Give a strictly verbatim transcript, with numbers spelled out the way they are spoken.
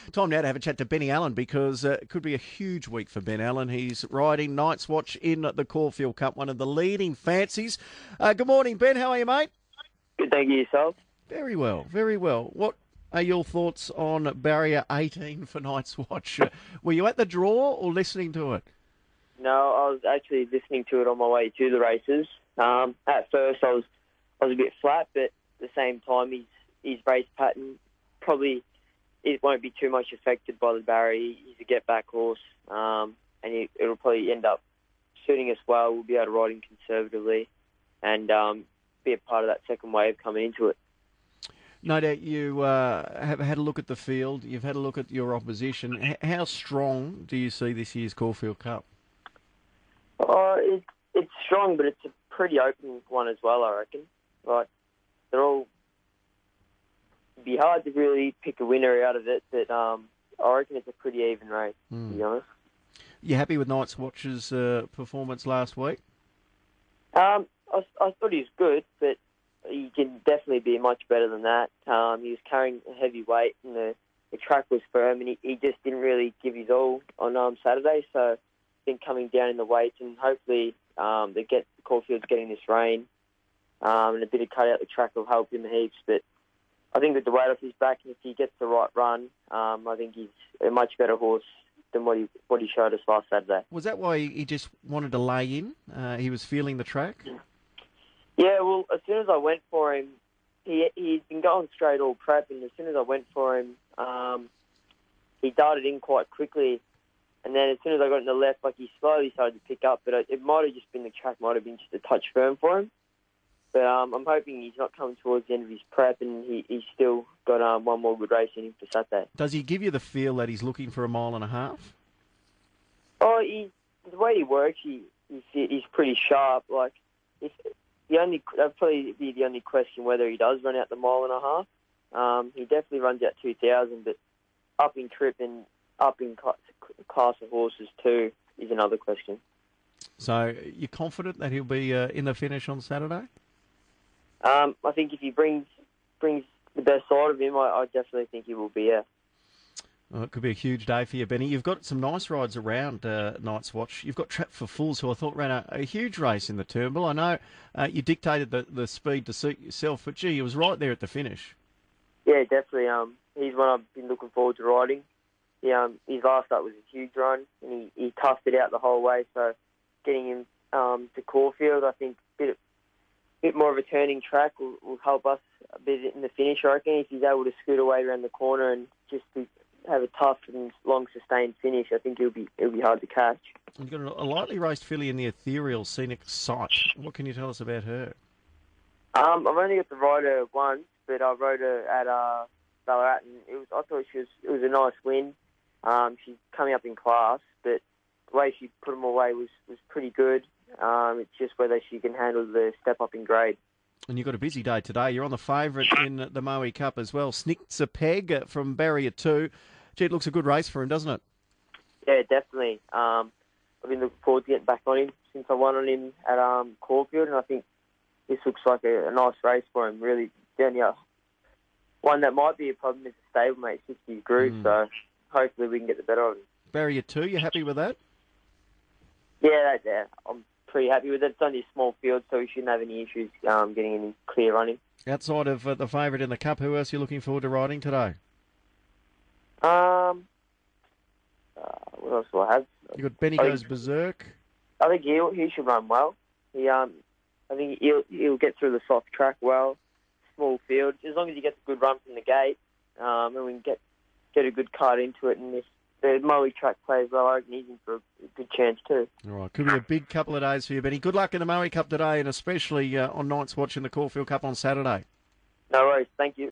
Time now to have a chat to Benny Allen because uh, it could be a huge week for Ben Allen. He's riding Night's Watch in the Caulfield Cup, one of the leading fancies. Uh, good morning, Ben. How are you, mate? Good, thank you. Yourself? Very well, very well. What are your thoughts on barrier eighteen for Night's Watch? Uh, were you at the draw or listening to it? No, I was actually listening to it on my way to the races. Um, at first, I was I was a bit flat, but at the same time, his his race pattern probably it won't be too much affected by the barrier. He's a get-back horse, um, and it, it'll probably end up suiting us well. We'll be able to ride him conservatively and um, be a part of that second wave coming into it. No doubt you uh, have had a look at the field. You've had a look at your opposition. H- how strong do you see this year's Caulfield Cup? Oh, it, it's strong, but it's a pretty open one as well, I reckon. Like, they're all... It'd be hard to really pick a winner out of it, but um, I reckon it's a pretty even race, mm. to be honest. You happy with Night's Watch's uh, performance last week? Um, I, I thought he was good, but he can definitely be much better than that. Um, he was carrying a heavy weight, and the, the track was firm, and he, he just didn't really give his all on um, Saturday. So I think coming down in the weights, and hopefully um, they get Caulfield's getting this rain, um, and a bit of cut out the track will help him heaps. But I think with the weight off his back, and if he gets the right run, um, I think he's a much better horse than what he what he showed us last Saturday. Was that why he just wanted to lay in? Uh, he was feeling the track? Yeah, well, as soon as I went for him, he he's been going straight all prep, and as soon as I went for him, um, he darted in quite quickly. And then as soon as I got in the left, like he slowly started to pick up, but it, it might have just been the track might have been just a touch firm for him. But um, I'm hoping he's not coming towards the end of his prep, and he, he's still got um, one more good race in him for Saturday. Does he give you the feel that he's looking for a mile and a half? Oh, he, the way he works, he, he's, he's pretty sharp. Like, if the only that'd probably be the only question whether he does run out the mile and a half. Um, he definitely runs out two thousand, but up in trip and up in class of horses too is another question. So you're confident that he'll be uh, in the finish on Saturday? Um, I think if he brings brings the best side of him, I, I definitely think he will be. Yeah. Well, it could be a huge day for you, Benny. You've got some nice rides around uh, Night's Watch. You've got Trap for Fools, who I thought ran a, a huge race in the Turnbull. I know uh, you dictated the, the speed to suit yourself, but gee, he was right there at the finish. Yeah, definitely. Um, he's one I've been looking forward to riding. He, um, his last start was a huge run, and he, he toughed it out the whole way. So getting him um, to Caulfield, I think a bit, bit more of a turning track will, will help us a bit in the finish, I reckon. If he's able to scoot away around the corner and just be, have a tough and long sustained finish, I think it'll be it'll be hard to catch. You've got a lightly raced filly in the Ethereal Scenic Sight. What can you tell us about her? Um, I've only got to ride her once, but I rode her at uh, Ballarat, and it was I thought she was it was a nice win. Um, she's coming up in class, but the way she put them away was, was pretty good. Um, it's just whether she can handle the step up in grade. And you've got a busy day today. You're on the favourite in the Moe Cup as well. Snicks a Peg from Barrier two. Gee, it looks a good race for him, doesn't it? Yeah, definitely. Um, I've been looking forward to getting back on him since I won on him at um, Caulfield, and I think this looks like a, a nice race for him. Really, down here. One that might be a problem is a stablemate, sixty Groove, mm. so hopefully we can get the better of him. Barrier two, you happy with that? Yeah, that, yeah, I'm pretty happy with it. It's only a small field, so we shouldn't have any issues um, getting any clear running. Outside of uh, the favourite in the Cup, who else are you looking forward to riding today? Um, uh, what else do I have? You got Benny Goes Berserk. I think he he should run well. He um, I think he'll he'll get through the soft track well. Small field, as long as he gets a good run from the gate, um, and we can get get a good cut into it. And if the Moe track plays well, I reckon he's in for a good chance too. All right, could be a big couple of days for you, Benny. Good luck in the Moe Cup today, and especially uh, on Night's Watch in the Caulfield Cup on Saturday. No worries. Thank you.